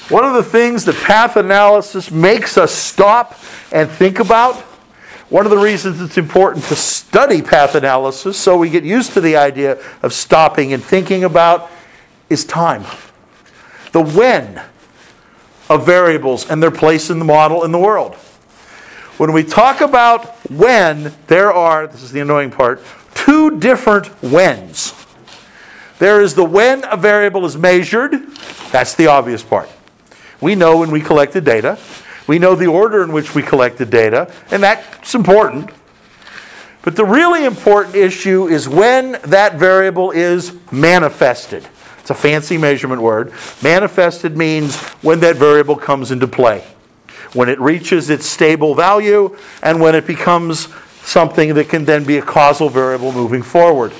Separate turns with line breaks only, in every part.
One of the things that path analysis makes us stop and think about, one of the reasons it's important to study path analysis so we get used to the idea of stopping and thinking about, is time. The when of variables and their place in the model in the world. When we talk about when, there are, this is the annoying part, two different whens. There is the when a variable is measured. That's the obvious part. We know when we collected data. We know the order in which we collected data, and that's important. But the really important issue is when that variable is manifested. It's a fancy measurement word. Manifested means when that variable comes into play, when it reaches its stable value, and when it becomes something that can then be a causal variable moving forward.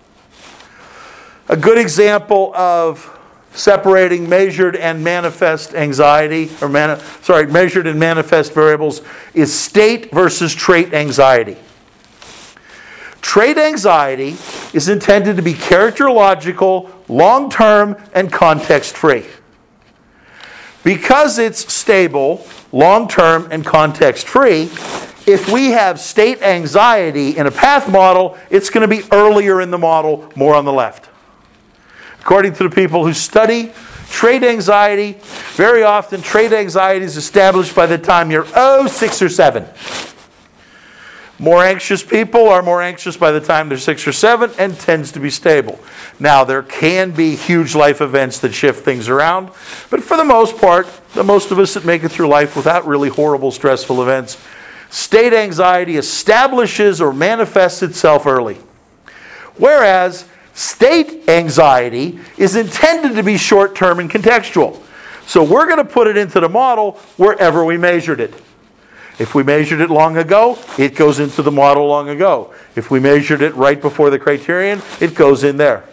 A good example of separating measured and manifest anxiety, measured and manifest variables, is state versus trait anxiety. Trait anxiety is intended to be characterological, long-term, and context-free. Because it's stable, long-term, and context-free, if we have state anxiety in a path model, it's going to be earlier in the model, more on the left. According to the people who study trait anxiety, very often trait anxiety is established by the time you're 6 or 7. More anxious people are more anxious by the time they're 6 or 7 and tends to be stable. Now, there can be huge life events that shift things around, but for the most part, the most of us that make it through life without really horrible, stressful events, state anxiety establishes or manifests itself early. Whereas state anxiety is intended to be short-term and contextual. So we're going to put it into the model wherever we measured it. If we measured it long ago, it goes into the model long ago. If we measured it right before the criterion, it goes in there.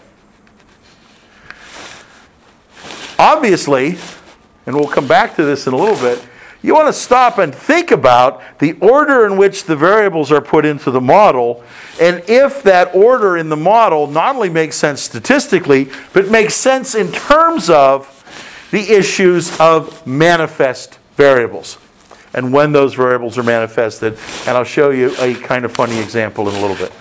Obviously, and we'll come back to this in a little bit, you want to stop and think about the order in which the variables are put into the model, and if that order in the model not only makes sense statistically, but makes sense in terms of the issues of manifest variables, and when those variables are manifested. And I'll show you a kind of funny example in a little bit.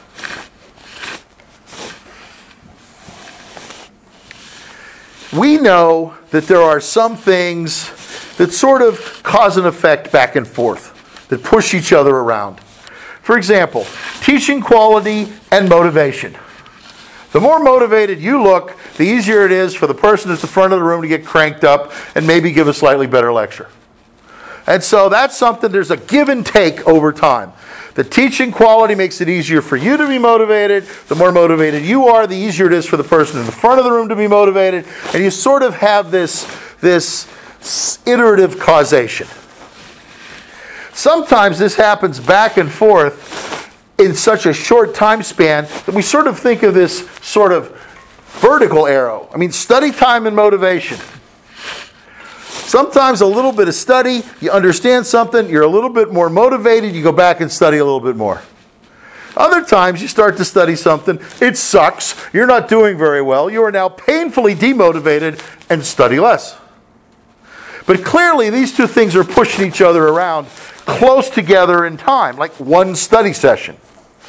We know that there are some things that sort of cause and effect back and forth, that push each other around. For example, teaching quality and motivation. The more motivated you look, the easier it is for the person at the front of the room to get cranked up and maybe give a slightly better lecture. And so that's something, there's a give and take over time. The teaching quality makes it easier for you to be motivated. The more motivated you are, the easier it is for the person in the front of the room to be motivated. And you sort of have this iterative causation. Sometimes this happens back and forth in such a short time span that we sort of think of this sort of vertical arrow. I mean, study time and motivation. Sometimes a little bit of study, you understand something, you're a little bit more motivated, you go back and study a little bit more. Other times you start to study something, it sucks, you're not doing very well, you are now painfully demotivated and study less. But clearly these two things are pushing each other around close together in time, like one study session.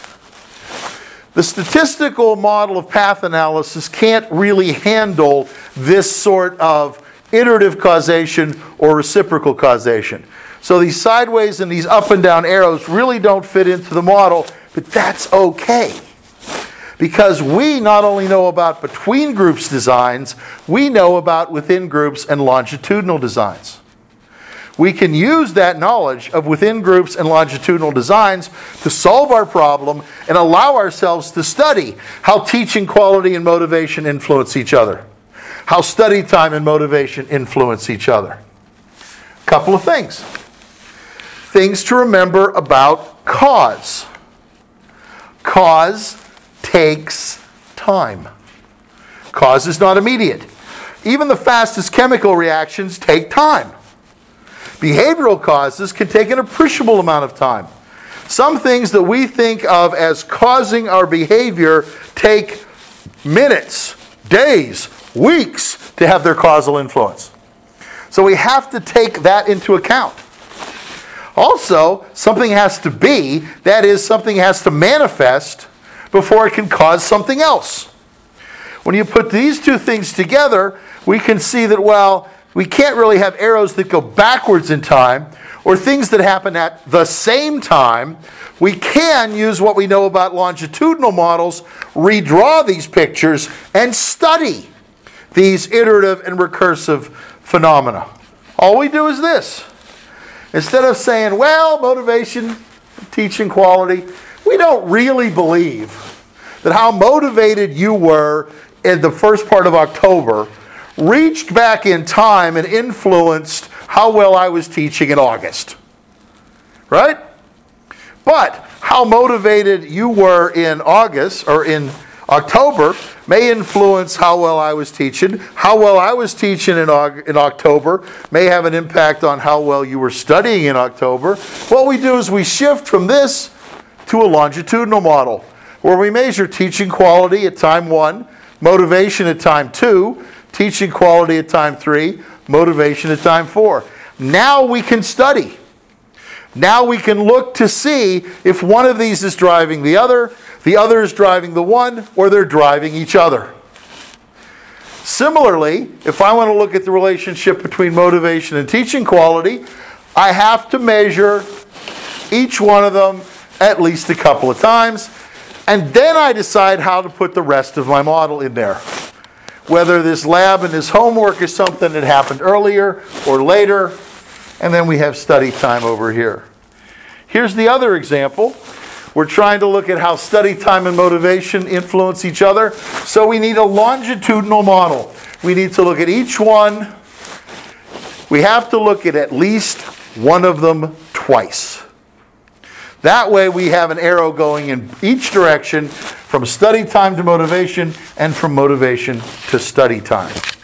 The statistical model of path analysis can't really handle this sort of iterative causation or reciprocal causation. So these sideways and these up and down arrows really don't fit into the model, but that's okay. Because we not only know about between groups designs, we know about within groups and longitudinal designs. We can use that knowledge of within groups and longitudinal designs to solve our problem and allow ourselves to study how teaching quality and motivation influence each other, how study time and motivation influence each other. A couple of things. Things to remember about cause. Cause takes time. Cause is not immediate. Even the fastest chemical reactions take time. Behavioral causes can take an appreciable amount of time. Some things that we think of as causing our behavior take minutes, days, weeks to have their causal influence. So we have to take that into account. Also, something has to be, that is, something has to manifest before it can cause something else. When you put these two things together, we can see that, well, we can't really have arrows that go backwards in time or things that happen at the same time. We can use what we know about longitudinal models, redraw these pictures, and study these iterative and recursive phenomena. All we do is this. Instead of saying, well, motivation, teaching quality, we don't really believe that how motivated you were in the first part of October reached back in time and influenced how well I was teaching in August. Right? But how motivated you were in August or in October may influence how well I was teaching. How well I was teaching in October may have an impact on how well you were studying in October. What we do is we shift from this to a longitudinal model where we measure teaching quality at time 1, motivation at time 2, teaching quality at time 3, motivation at time 4. Now we can study. Now we can look to see if one of these is driving the other is driving the one, or they're driving each other. Similarly, if I want to look at the relationship between motivation and teaching quality, I have to measure each one of them at least a couple of times, and then I decide how to put the rest of my model in there. Whether this lab and this homework is something that happened earlier or later, and then we have study time over here. Here's the other example. We're trying to look at how study time and motivation influence each other. So we need a longitudinal model. We need to look at each one. We have to look at least one of them twice. That way we have an arrow going in each direction from study time to motivation and from motivation to study time.